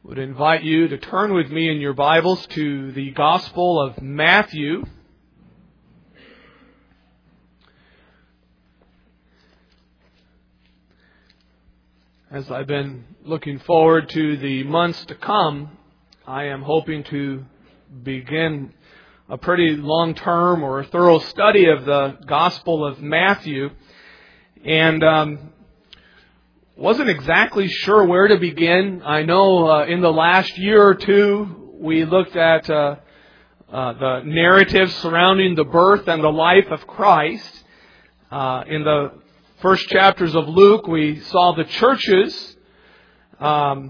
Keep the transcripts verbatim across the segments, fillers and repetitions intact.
would invite you to turn with me in your Bibles to the Gospel of Matthew. As I've been looking forward to the months to come, I am hoping to begin a pretty long-term or a thorough study of the Gospel of Matthew. And um, wasn't exactly sure where to begin. I know uh, in the last year or two we looked at uh, uh, the narrative surrounding the birth and the life of Christ. Uh, in the first chapters of Luke, we saw the churches, um,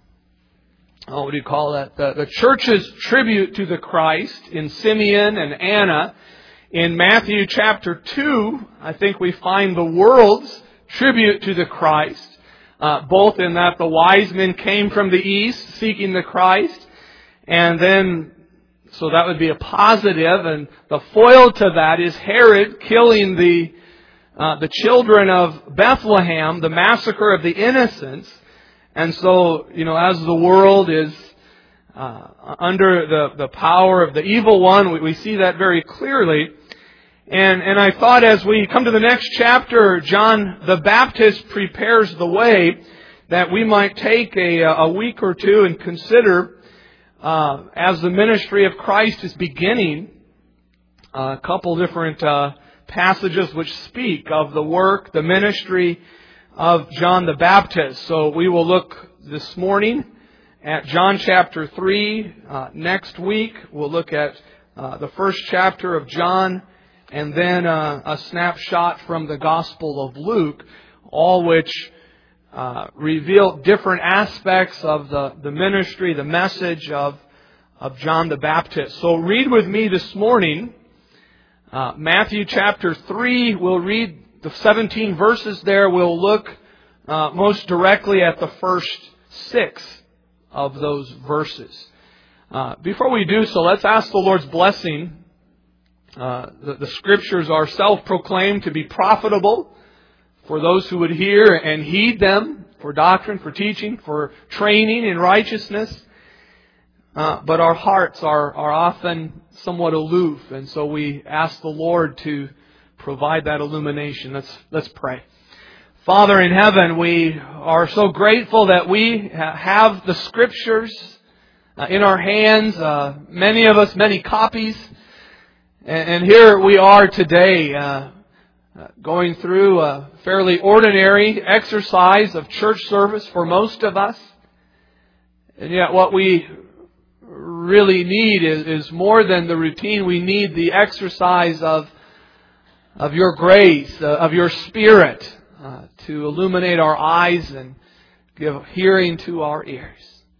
oh, what do you call that? The, the church's tribute to the Christ in Simeon and Anna. In Matthew chapter two, I think we find the world's tribute to the Christ. Uh, both in that the wise men came from the east seeking the Christ, and then, so that would be a positive, and the foil to that is Herod killing the uh, the children of Bethlehem, the massacre of the innocents. And so, you know, as the world is uh, under the, the power of the evil one, we, we see that very clearly. And, and I thought as we come to the next chapter, John the Baptist prepares the way, that we might take a, a week or two and consider, uh, as the ministry of Christ is beginning, a couple different uh, passages which speak of the work, the ministry of John the Baptist. So we will look this morning at John chapter three. Uh, next week we'll look at uh, the first chapter of John, and then uh, a snapshot from the Gospel of Luke, all which uh, reveal different aspects of the, the ministry, the message of, of John the Baptist. So read with me this morning, uh, Matthew chapter three. We'll read the seventeen verses there. We'll look uh, most directly at the first six of those verses. Uh, before we do so, let's ask the Lord's blessing. Uh, the, the Scriptures are self-proclaimed to be profitable for those who would hear and heed them, for doctrine, for teaching, for training in righteousness. Uh, but our hearts are, are often somewhat aloof, and so we ask the Lord to provide that illumination. Let's, let's pray. Father in heaven, we are so grateful that we have the Scriptures uh, in our hands, uh, many of us, many copies. And here we are today, uh, going through a fairly ordinary exercise of church service for most of us. And yet what we really need is, is more than the routine. We need the exercise of, of your grace, uh, of your Spirit, uh, to illuminate our eyes and give hearing to our ears.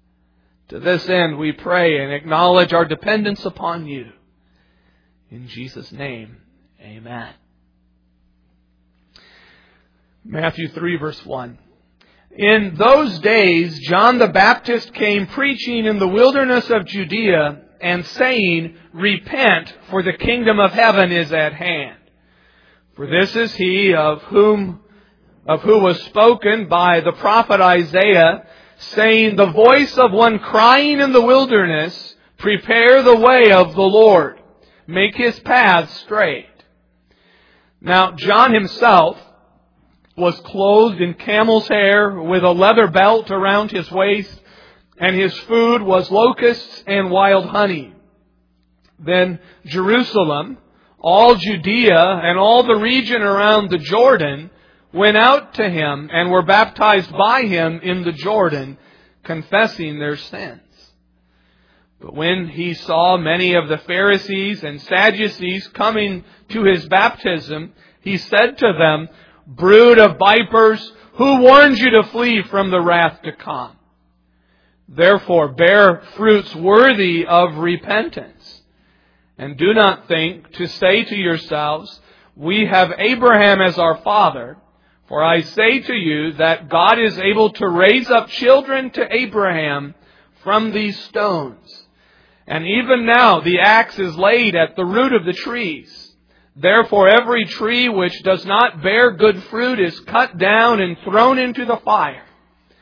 To this end we pray and acknowledge our dependence upon you. In Jesus' name, amen. Matthew three verse one. In those days, John the Baptist came preaching in the wilderness of Judea and saying, "Repent, for the kingdom of heaven is at hand. For this is he of whom, of who was spoken by the prophet Isaiah, saying, the voice of one crying in the wilderness, prepare the way of the Lord. Make His paths straight." Now, John himself was clothed in camel's hair with a leather belt around his waist, and his food was locusts and wild honey. Then Jerusalem, all Judea, and all the region around the Jordan went out to him and were baptized by him in the Jordan, confessing their sins. But when he saw many of the Pharisees and Sadducees coming to his baptism, he said to them, "Brood of vipers, who warned you to flee from the wrath to come? Therefore bear fruits worthy of repentance. And do not think to say to yourselves, we have Abraham as our father. For I say to you that God is able to raise up children to Abraham from these stones. And even now the axe is laid at the root of the trees. Therefore every tree which does not bear good fruit is cut down and thrown into the fire.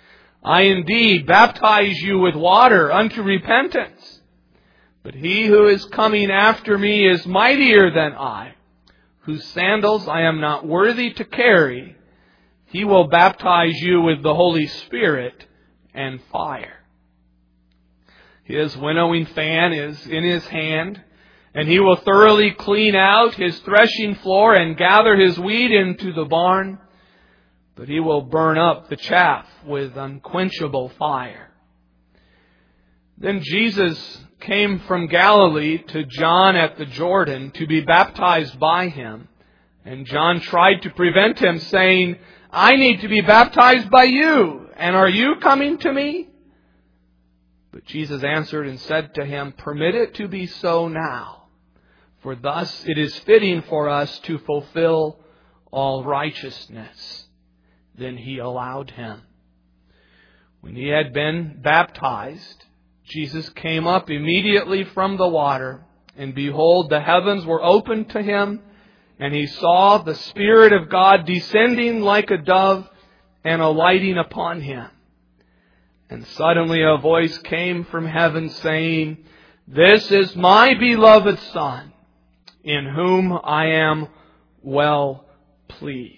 I indeed baptize you with water unto repentance. But he who is coming after me is mightier than I, whose sandals I am not worthy to carry. He will baptize you with the Holy Spirit and fire. His winnowing fan is in his hand, and he will thoroughly clean out his threshing floor and gather his wheat into the barn, but he will burn up the chaff with unquenchable fire. Then Jesus came from Galilee to John at the Jordan to be baptized by him. And John tried to prevent him, saying, I need to be baptized by you, and are you coming to me? But Jesus answered and said to him, Permit it to be so now, for thus it is fitting for us to fulfill all righteousness. Then he allowed him. When he had been baptized, Jesus came up immediately from the water, and behold, the heavens were opened to him, and he saw the Spirit of God descending like a dove and alighting upon him. And suddenly a voice came from heaven saying, This is my beloved Son, in whom I am well pleased.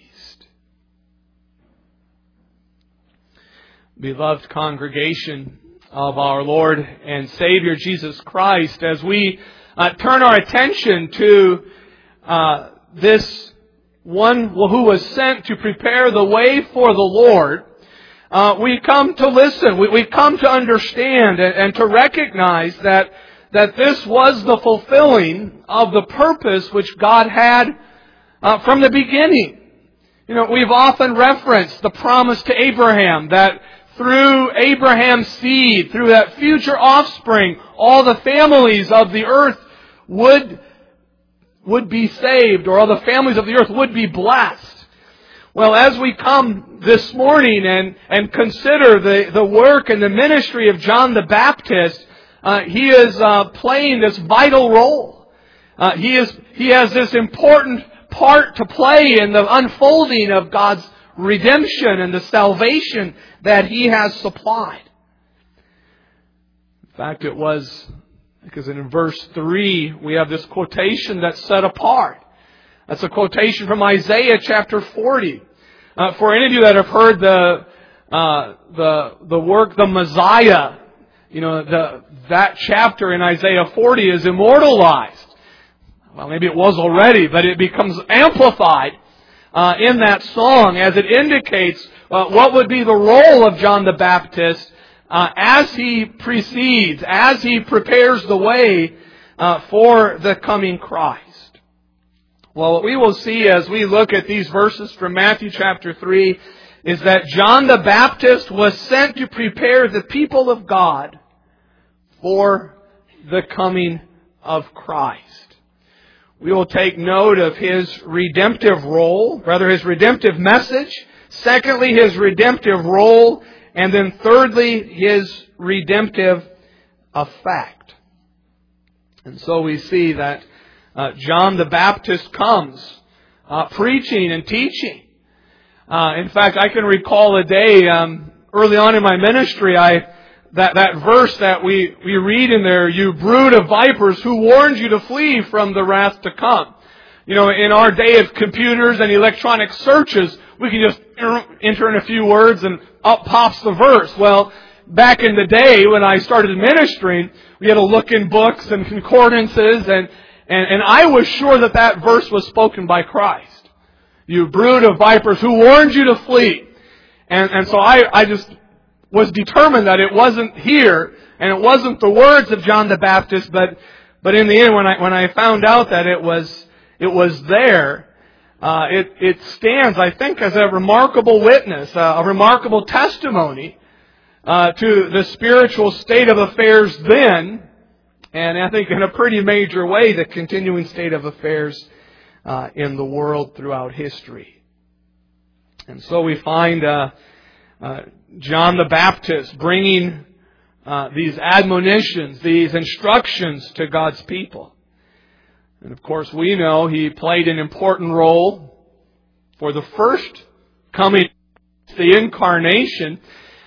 Beloved congregation of our Lord and Savior Jesus Christ, as we uh, turn our attention to uh, this one who was sent to prepare the way for the Lord, uh, we come to listen, we, we come to understand and, and to recognize that, that this was the fulfilling of the purpose which God had uh, from the beginning. You know, we've often referenced the promise to Abraham that through Abraham's seed, through that future offspring, all the families of the earth would, would be saved, or all the families of the earth would be blessed. Well, as we come this morning and, and consider the, the work and the ministry of John the Baptist, uh, he is uh, playing this vital role. Uh, he is he has this important part to play in the unfolding of God's redemption and the salvation that He has supplied. In fact, it was because in verse three we have this quotation that's set apart. That's a quotation from Isaiah chapter forty. Uh, for any of you that have heard the uh, the the work, the Messiah, you know, the that chapter in Isaiah forty is immortalized. Well, maybe it was already, but it becomes amplified Uh, in that song as it indicates uh, what would be the role of John the Baptist uh, as he precedes, as he prepares the way uh, for the coming Christ. Well, what we will see as we look at these verses from Matthew chapter three is that John the Baptist was sent to prepare the people of God for the coming of Christ. We will take note of His redemptive role, rather His redemptive message. Secondly, His redemptive role. And then thirdly, His redemptive effect. And so we see that uh, John the Baptist comes uh, preaching and teaching. Uh, in fact, I can recall a day um, early on in my ministry, I That, that verse that we, we read in there, you brood of vipers, who warned you to flee from the wrath to come. You know, in our day of computers and electronic searches, we can just enter in a few words and up pops the verse. Well, back in the day when I started ministering, we had to look in books and concordances, and, and, and I was sure that that verse was spoken by Christ. You brood of vipers, who warned you to flee. And, and so I, I just was determined that it wasn't here, and it wasn't the words of John the Baptist, but but in the end, when I when I found out that it was it was there, uh, it it stands, I think, as a remarkable witness, uh, a remarkable testimony uh, to the spiritual state of affairs then, and I think in a pretty major way the continuing state of affairs uh, in the world throughout history. And so we find Uh, Uh, John the Baptist bringing uh, these admonitions, these instructions to God's people. And of course we know he played an important role for the first coming, the incarnation.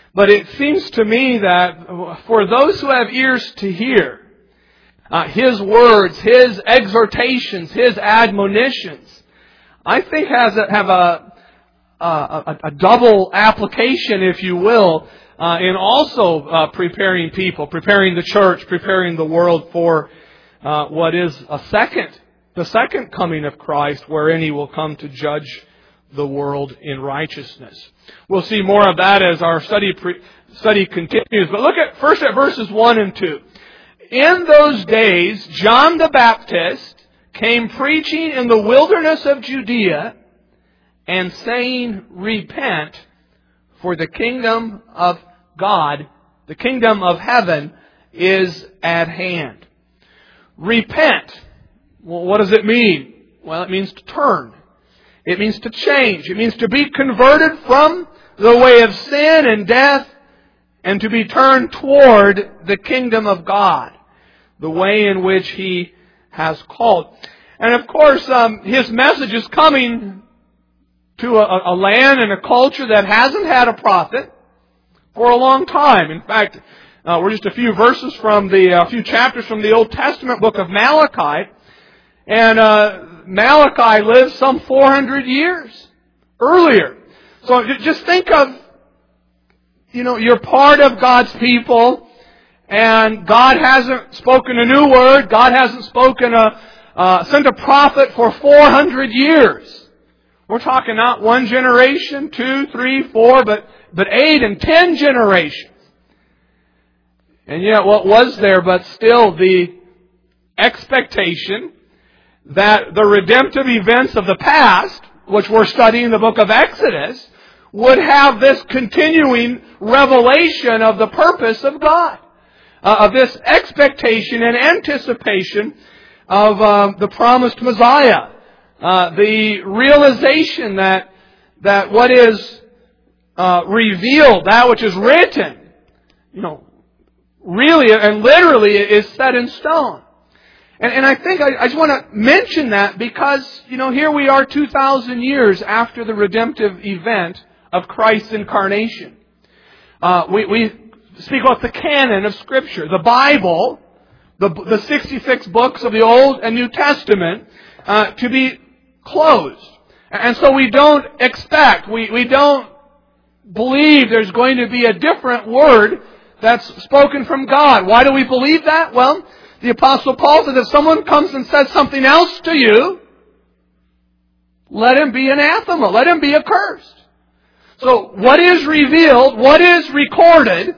But it seems to me that for those who have ears to hear, uh, His words, His exhortations, His admonitions, I think has a, have a, a, a double application, if you will, uh, in also uh, preparing people, preparing the church, preparing the world for uh, what is a second, the second coming of Christ, wherein He will come to judge the world in righteousness. We'll see more of that as our study pre- study continues. But look at first at verses one and two. In those days, John the Baptist came preaching in the wilderness of Judea and saying, "Repent, for the kingdom of God, the kingdom of heaven, is at hand." Repent. Well, what does it mean? Well, it means to turn. It means to change. It means to be converted from the way of sin and death and to be turned toward the kingdom of God, the way in which He has called. And of course, um, His message is coming to a, a land and a culture that hasn't had a prophet for a long time. In fact, uh, we're just a few verses from the, a uh, few chapters from the Old Testament book of Malachi. And uh, Malachi lived some four hundred years earlier. So just think of, you know, you're part of God's people, and God hasn't spoken a new word. God hasn't spoken a, uh, sent a prophet for four hundred years. We're talking not one generation, two, three, four, but, but eight and ten generations. And yet what was there but still the expectation that the redemptive events of the past, which we're studying in the book of Exodus, would have this continuing revelation of the purpose of God. Uh, of this expectation and anticipation of uh, the promised Messiah. Uh, the realization that that what is uh, revealed, that which is written, you know, really and literally is set in stone. And, and I think I, I just want to mention that because, you know, here we are two thousand years after the redemptive event of Christ's incarnation. Uh, we, we speak about the canon of Scripture, the Bible, the, the sixty-six books of the Old and New Testament, uh, to be closed. And so we don't expect, we, we don't believe there's going to be a different word that's spoken from God. Why do we believe that? Well, the Apostle Paul says if someone comes and says something else to you, let him be anathema, let him be accursed. So what is revealed, what is recorded,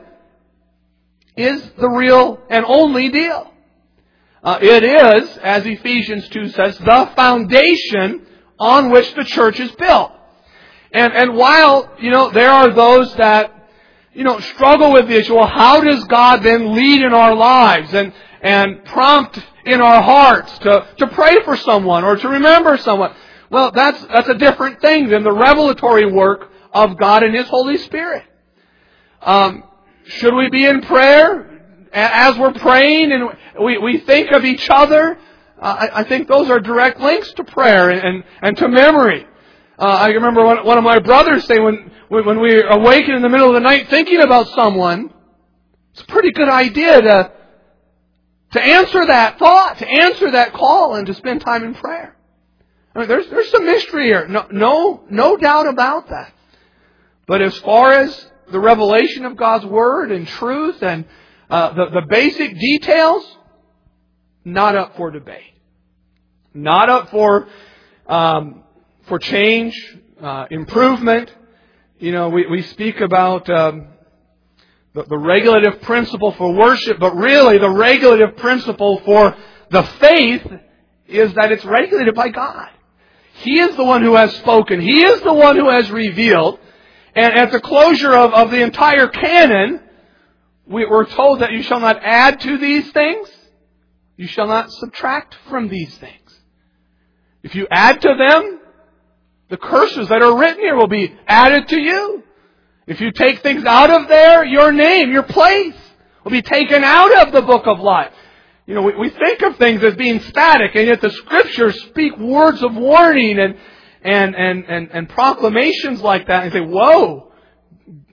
is the real and only deal. Uh, it is, as Ephesians two says, the foundation on which the church is built. And and while, you know, there are those that, you know, struggle with the issue, well, how does God then lead in our lives and, and prompt in our hearts to, to pray for someone or to remember someone? Well, that's that's a different thing than the revelatory work of God and His Holy Spirit. Um, should we be in prayer as we're praying and we, we think of each other? Uh, I, I think those are direct links to prayer and, and, and to memory. Uh, I remember one, one of my brothers saying when, when we awaken in the middle of the night thinking about someone, it's a pretty good idea to, to answer that thought, to answer that call and to spend time in prayer. I mean, there's, there's some mystery here. No, no, no doubt about that. But as far as the revelation of God's Word and truth and uh, the, the basic details, not up for debate. Not up for um, for change, uh, improvement. You know, we, we speak about um, the, the regulative principle for worship, but really the regulative principle for the faith is that it's regulated by God. He is the one who has spoken. He is the one who has revealed. And at the closure of, of the entire canon, we, we're told that you shall not add to these things. You shall not subtract from these things. If you add to them, the curses that are written here will be added to you. If you take things out of there, your name, your place will be taken out of the book of life. You know, we, we think of things as being static, and yet the Scriptures speak words of warning and And, and, and, and proclamations like that, and say, whoa,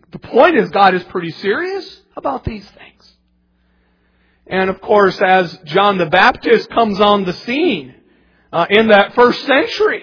the point is, God is pretty serious about these things. And of course, as John the Baptist comes on the scene uh, in that first century,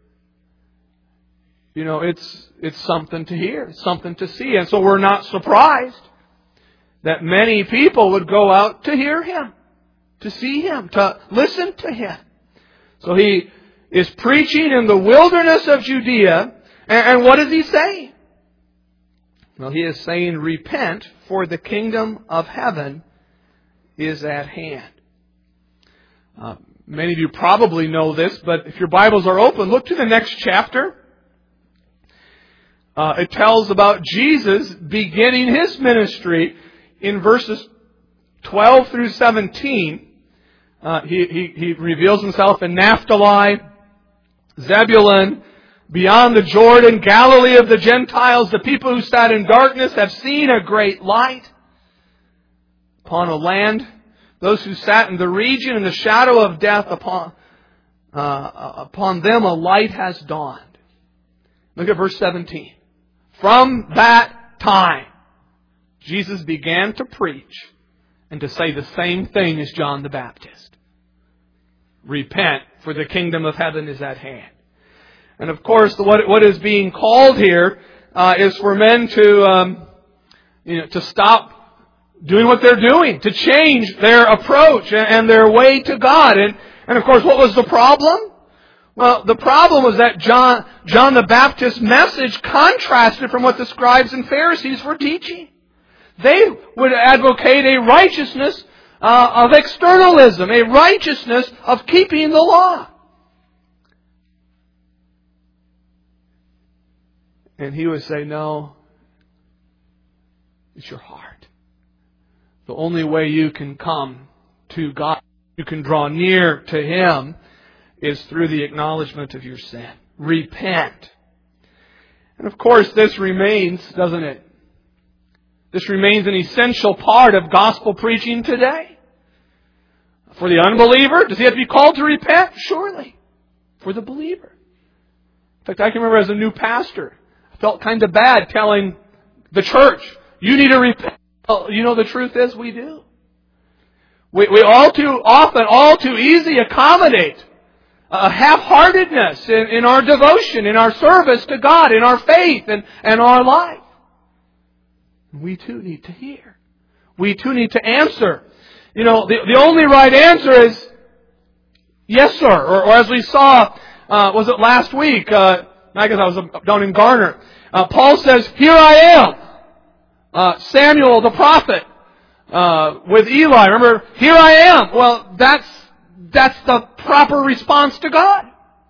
you know, it's it's something to hear, something to see. And so we're not surprised that many people would go out to hear Him, to see Him, to listen to Him. So He is preaching in the wilderness of Judea. And, and what is He saying? Well, He is saying, repent, for the kingdom of heaven is at hand. Uh, many of you probably know this, but if your Bibles are open, look to the next chapter. Uh, it tells about Jesus beginning His ministry in verses twelve through seventeen. Uh, he, he, he reveals Himself in Naphtali, Zebulun, beyond the Jordan, Galilee of the Gentiles. The people who sat in darkness have seen a great light. Upon a land, those who sat in the region in the shadow of death, upon, uh, upon them a light has dawned. Look at verse seventeen. From that time, Jesus began to preach and to say the same thing as John the Baptist. Repent, for the kingdom of heaven is at hand. And of course, what what is being called here uh, is for men to um, you know to stop doing what they're doing, to change their approach and their way to God. And and of course, what was the problem? Well, the problem was that John John the Baptist's message contrasted from what the scribes and Pharisees were teaching. They would advocate a righteousness uh, of externalism, a righteousness of keeping the law. And He would say, no, it's your heart. The only way you can come to God, you can draw near to Him, is through the acknowledgement of your sin. Repent. And of course, this remains, doesn't it? This remains an essential part of gospel preaching today. For the unbeliever, does he have to be called to repent? Surely. For the believer. In fact, I can remember as a new pastor, I felt kind of bad telling the church, you need to repent. Well, you know, the truth is we do. We, we all too often, all too easy accommodate a half-heartedness in, in our devotion, in our service to God, in our faith and, and our life. We too need to hear. We too need to answer. You know, the, the only right answer is yes, sir. Or, or as we saw, uh, was it last week? Uh, I guess I was down in Garner. Uh, Paul says, here I am. Uh, Samuel the prophet uh, with Eli. Remember, here I am. Well, that's that's the proper response to God.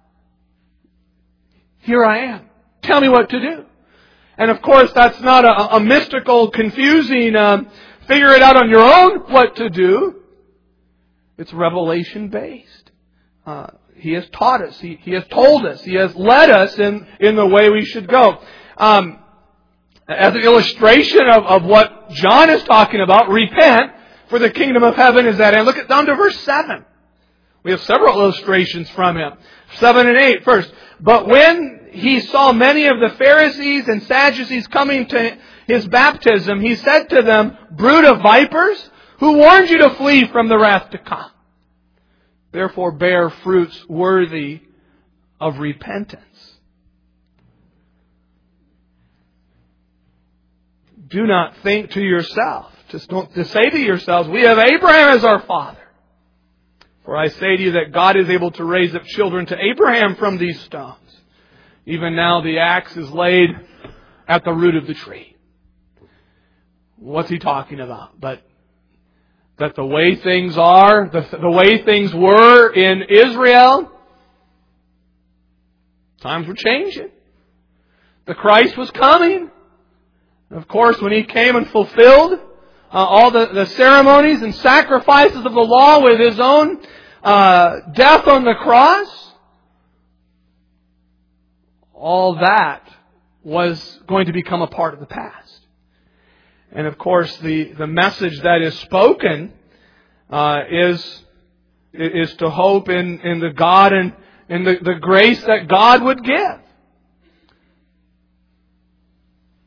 Here I am. Tell me what to do. And of course, that's not a, a mystical, confusing, um, figure it out on your own what to do. It's revelation based. Uh, he has taught us. He, he has told us. He has led us in, in the way we should go. Um, as an illustration of, of what John is talking about, repent, for the kingdom of heaven is at hand. Look at down to verse seven. We have several illustrations from him. Seven and eight first. But when he saw many of the Pharisees and Sadducees coming to his baptism, he said to them, brood of vipers, who warned you to flee from the wrath to come? Therefore bear fruits worthy of repentance. Do not think to yourself, just don't, to say to yourselves, we have Abraham as our father. For I say to you that God is able to raise up children to Abraham from these stones. Even now the axe is laid at the root of the tree. What's he talking about? But that the way things are, the, the way things were in Israel, times were changing. The Christ was coming. Of course, when He came and fulfilled uh, all the, the ceremonies and sacrifices of the law with His own uh, death on the cross, all that was going to become a part of the past. And of course, the, the message that is spoken uh, is is to hope in, in the God and in the, the grace that God would give.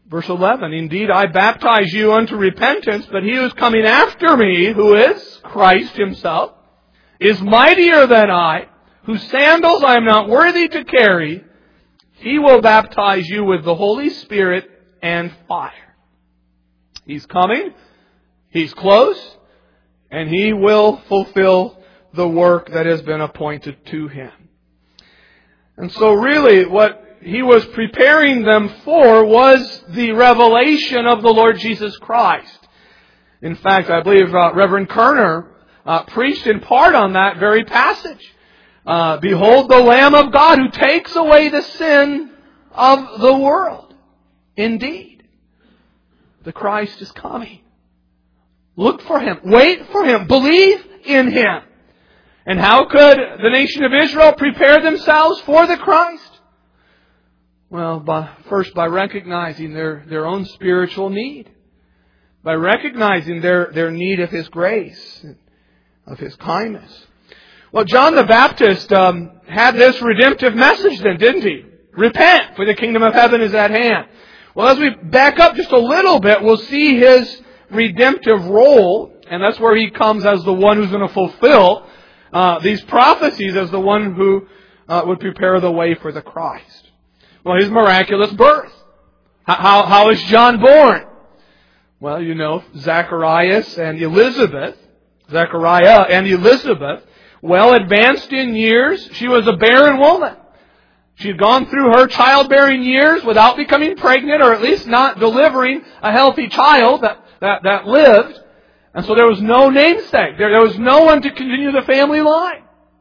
Verse eleven, indeed I baptize you unto repentance, but he who is coming after me, who is Christ himself, is mightier than I, whose sandals I am not worthy to carry. He will baptize you with the Holy Spirit and fire. He's coming, He's close, and He will fulfill the work that has been appointed to Him. And so really what He was preparing them for was the revelation of the Lord Jesus Christ. In fact, I believe uh, Reverend Kerner uh, preached in part on that very passage. Uh, Behold the Lamb of God who takes away the sin of the world. Indeed, the Christ is coming. Look for Him. Wait for Him. Believe in Him. And how could the nation of Israel prepare themselves for the Christ? Well, by, first by recognizing their, their own spiritual need. By recognizing their, their need of His grace, of His kindness. Well, John the Baptist um, had this redemptive message then, didn't he? Repent, for the kingdom of heaven is at hand. Well, as we back up just a little bit, we'll see his redemptive role, and that's where he comes as the one who's going to fulfill uh, these prophecies, as the one who uh, would prepare the way for the Christ. Well, his miraculous birth. How, how is John born? Well, you know, Zacharias and Elizabeth, Zechariah and Elizabeth, well advanced in years, she was a barren woman. She had gone through her childbearing years without becoming pregnant, or at least not delivering a healthy child that, that, that lived. And so there was no namesake. There, there was no one to continue the family line.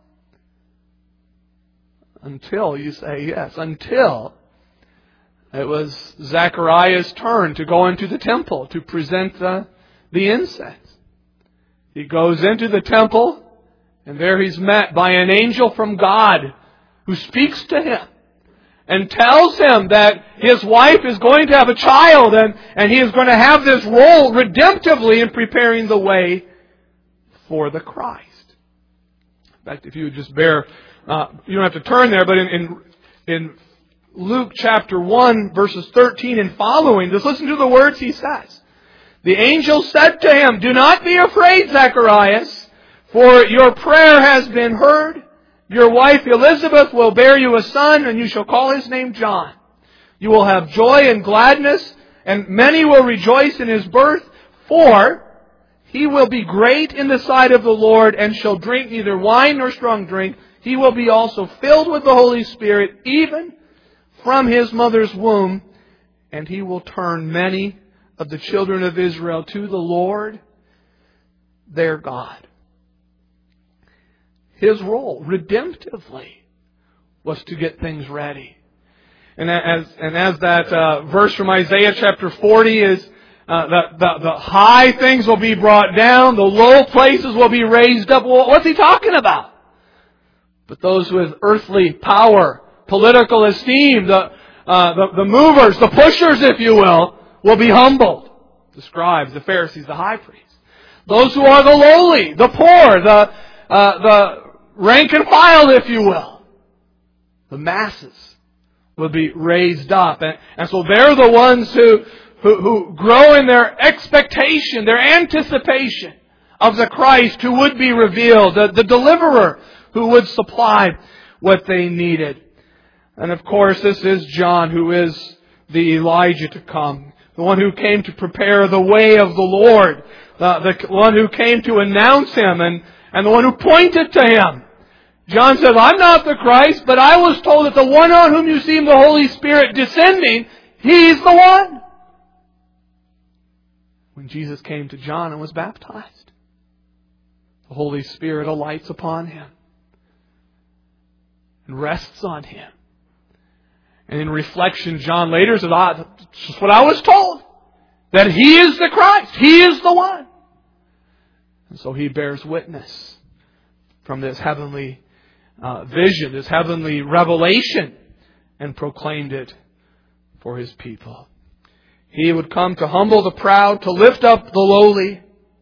Until, you say yes, until it was Zechariah's turn to go into the temple to present the, the incense. He goes into the temple, and there he's met by an angel from God who speaks to him and tells him that his wife is going to have a child, and, and he is going to have this role redemptively in preparing the way for the Christ. In fact, if you would just bear, uh, you don't have to turn there, but in, in, in Luke chapter one, verses thirteen and following, just listen to the words he says. The angel said to him, "Do not be afraid, Zacharias, for your prayer has been heard. Your wife Elizabeth will bear you a son, and you shall call his name John. You will have joy and gladness, and many will rejoice in his birth, for he will be great in the sight of the Lord, and shall drink neither wine nor strong drink. He will be also filled with the Holy Spirit, even from his mother's womb, and he will turn many of the children of Israel to the Lord, their God." His role, redemptively, was to get things ready. And as and as that uh, verse from Isaiah chapter forty is, uh, the, the, the high things will be brought down, the low places will be raised up. Well, what's he talking about? But those with earthly power, political esteem, the, uh, the, the movers, the pushers, if you will, will be humbled. The scribes, the Pharisees, the high priests. Those who are the lowly, the poor, the uh, the rank and file, if you will, the masses will be raised up. And, and so they're the ones who, who, who grow in their expectation, their anticipation of the Christ who would be revealed, the, the deliverer who would supply what they needed. And of course, this is John, who is the Elijah to come, the one who came to prepare the way of the Lord, the, the one who came to announce Him, and, and the one who pointed to Him. John says, "I'm not the Christ, but I was told that the one on whom you see the Holy Spirit descending, He's the one." When Jesus came to John and was baptized, the Holy Spirit alights upon him and rests on him. And in reflection, John later says, ah, "That's just what I was told, that He is the Christ. He is the one." And so he bears witness from this heavenly uh, vision, this heavenly revelation, and proclaimed it for His people. He would come to humble the proud, to lift up the lowly.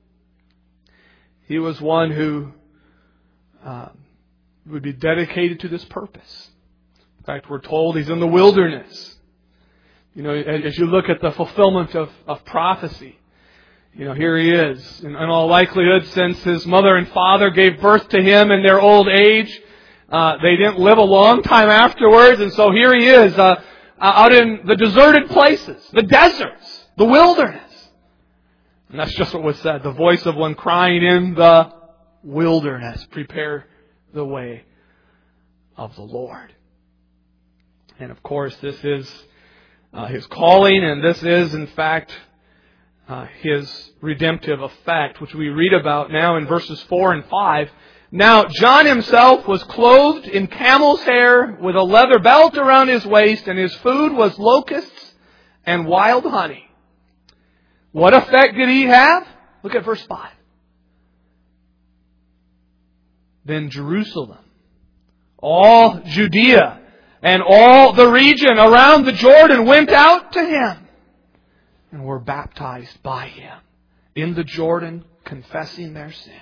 He was one who uh, would be dedicated to this purpose. In fact, we're told He's in the wilderness. You know, as you look at the fulfillment of, of prophecy, you know, here he is. In, in all likelihood, since his mother and father gave birth to him in their old age, uh, they didn't live a long time afterwards. And so here he is, uh, out in the deserted places, the deserts, the wilderness. And that's just what was said. The voice of one crying in the wilderness, prepare the way of the Lord. And of course, this is uh, His calling, and this is, in fact, uh, His redemptive effect, which we read about now in verses four and five. Now, John himself was clothed in camel's hair with a leather belt around his waist, and his food was locusts and wild honey. What effect did he have? Look at verse five. Then Jerusalem, all Judea, and all the region around the Jordan went out to him and were baptized by him in the Jordan, confessing their sins.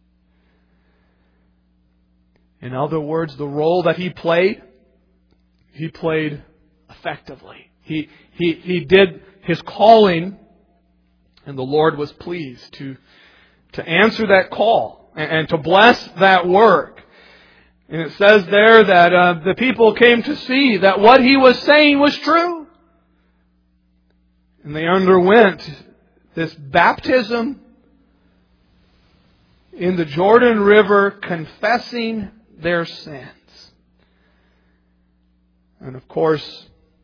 In other words, the role that he played, he played effectively. He, he, he did his calling, and the Lord was pleased to, to answer that call and, and to bless that work. And it says there that uh, the people came to see that what he was saying was true. And they underwent this baptism in the Jordan River, confessing their sins. And of course,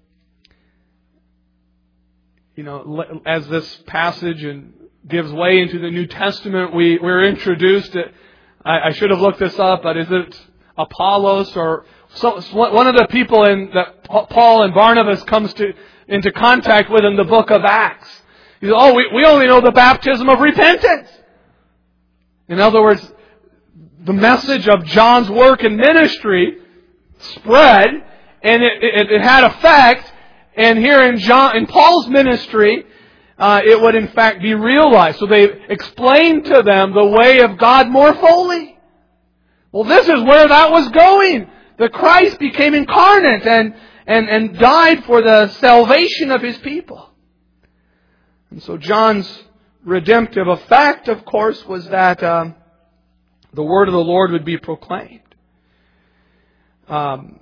you know, as this passage and gives way into the New Testament, we, we're introduced to, I, I should have looked this up, but is it Apollos or so, one of the people in that Paul and Barnabas comes to into contact with in the book of Acts? He says, oh, we, we only know the baptism of repentance. In other words, the message of John's work and ministry spread, and it, it, it had effect. And here in John, in Paul's ministry, uh, it would in fact be realized. So they explained to them the way of God more fully. Well, this is where that was going. The Christ became incarnate and, and, and died for the salvation of His people. And so John's redemptive effect, of course, was that um, the word of the Lord would be proclaimed. Um,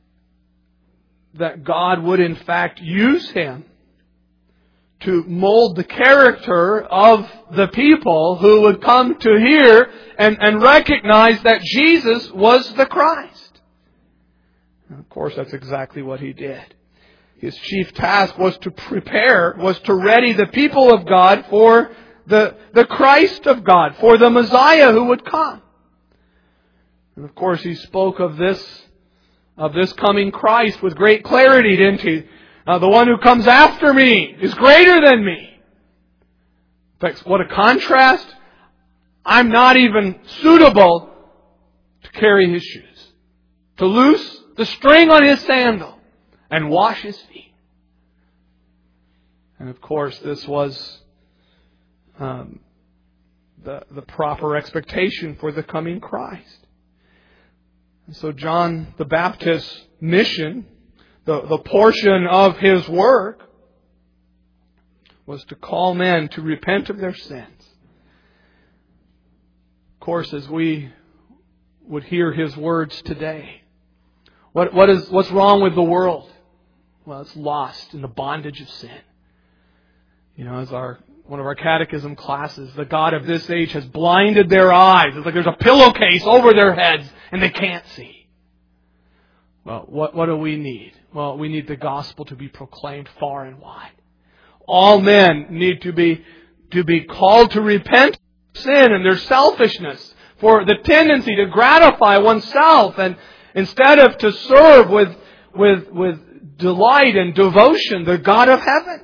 that God would in fact use him to mold the character of the people who would come to hear and, and recognize that Jesus was the Christ. And of course, that's exactly what He did. His chief task was to prepare, was to ready the people of God for the, the Christ of God, for the Messiah who would come. And of course, He spoke of this of this coming Christ with great clarity, didn't He? Uh, the one who comes after me is greater than me. In fact, what a contrast. I'm not even suitable to carry His shoes, to loose the string on His sandal and wash His feet. And of course, this was um, the, the proper expectation for the coming Christ. And so John the Baptist's mission, the, the portion of his work, was to call men to repent of their sins. Of course, as we would hear his words today, what, what is, what's wrong with the world? Well, it's lost in the bondage of sin. You know, as our one of our catechism classes, the God of this age has blinded their eyes. It's like there's a pillowcase over their heads and they can't see. Well, what, what do we need? Well, we need the gospel to be proclaimed far and wide. All men need to be, to be called to repent of sin and their selfishness, for the tendency to gratify oneself, and instead of to serve with, with, with delight and devotion the God of heaven.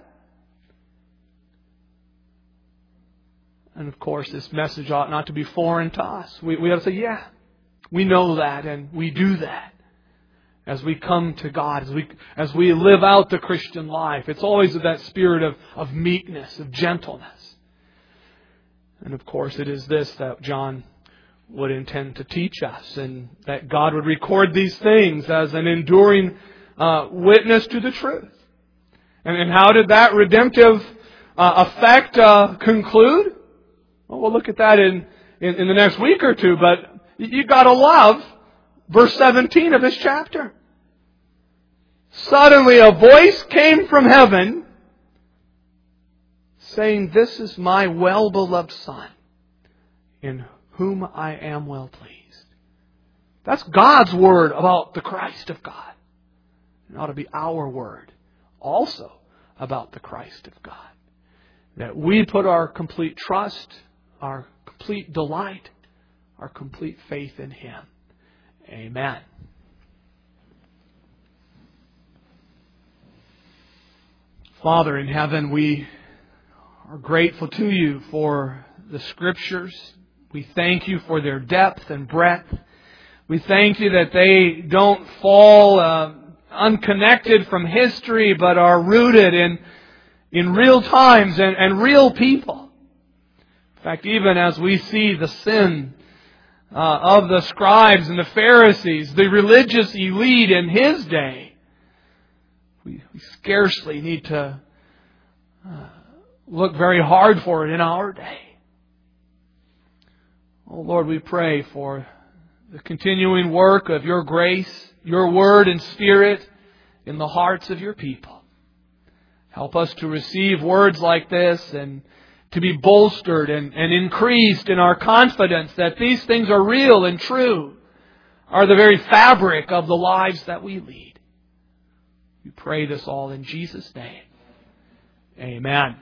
And of course, this message ought not to be foreign to us. We, we ought to say, yeah, we know that and we do that. As we come to God, as we as we live out the Christian life, it's always with that spirit of, of meekness, of gentleness. And of course, it is this that John would intend to teach us, and that God would record these things as an enduring uh, witness to the truth. And, and how did that redemptive uh, effect uh, conclude? Well, we'll look at that in, in, in the next week or two, but you got to love verse seventeen of this chapter. Suddenly a voice came from heaven saying, "This is my well-beloved Son, in whom I am well pleased." That's God's word about the Christ of God. It ought to be our word also about the Christ of God. That we put our complete trust, our complete delight, our complete faith in Him. Amen. Father in heaven, we are grateful to You for the Scriptures. We thank You for their depth and breadth. We thank You that they don't fall uh, unconnected from history, but are rooted in, in real times and, and real people. In fact, even as we see the sin uh, of the scribes and the Pharisees, the religious elite in His day, we, we scarcely need to uh, look very hard for it in our day. Oh Lord, we pray for the continuing work of Your grace, Your Word and Spirit in the hearts of Your people. Help us to receive words like this and to be bolstered and, and increased in our confidence that these things are real and true, are the very fabric of the lives that we lead. We pray this all in Jesus' name. Amen.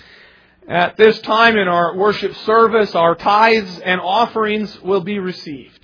At this time in our worship service, our tithes and offerings will be received.